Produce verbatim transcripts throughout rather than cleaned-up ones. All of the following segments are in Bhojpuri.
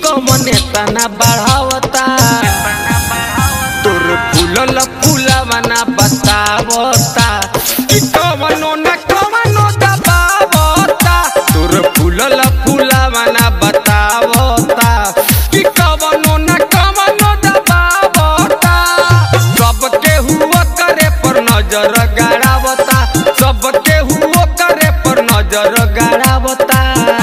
कमने तना बढ़ावता तोर फूलल फूलवा ना बतावता कि कवनो न कवनो दबावता तोर फूलल फूलवा ना बतावता कि कवनो न कवनो दबावता सबके हुआ करे पर नजर गाड़ावता सबके हुआ करे पर नजर गाड़ावता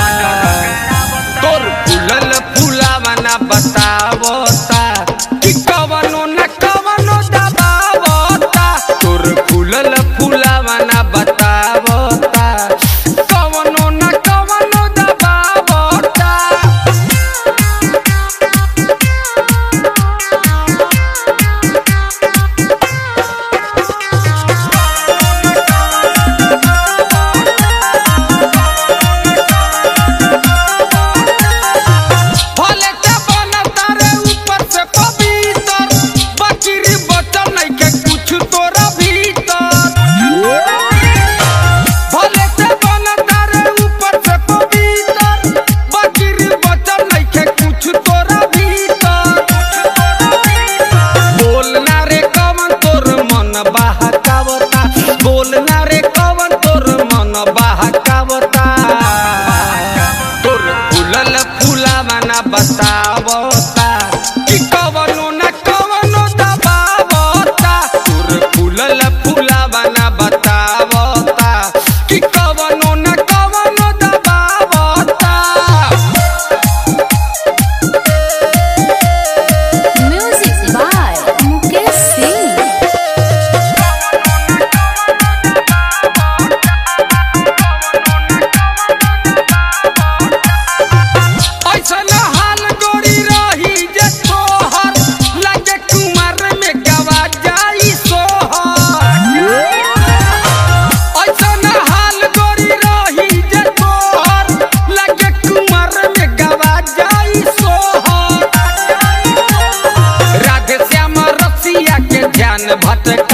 तोर फूलल फूलवा ना बतावता कि कवनो न कवनो दबावता तोर फूलल फूलवा ना बतावता कवनो न कवनो दबावता। बोलना रे कवन तोर मन बहकावता तोर फूलल फूलवा ना बतावता कि कवनो न कवनो दबावता तोर फूलल फूलवा ना बतावता कि कवनो न कवनो दबावता। Music by Mukesh Singh. भटक